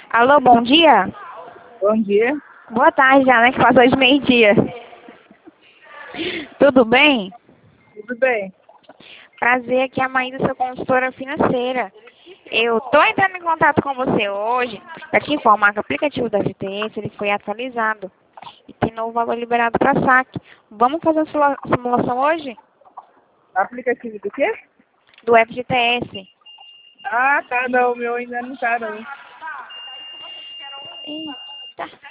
Alô, bom dia? Bom dia. Boa tarde já, né? Que passou de meio-dia. Tudo bem? Tudo bem? Prazer, aqui é a Maísa, sua consultora financeira. Eu tô entrando em contato com você hoje para te informar que o aplicativo da FTS ele foi atualizado e tem novo valor liberado para saque. Vamos fazer a simulação hoje? Aplicativo do quê? Do FGTS. Ah, tá, não, o meu ainda não tá, não. Eita.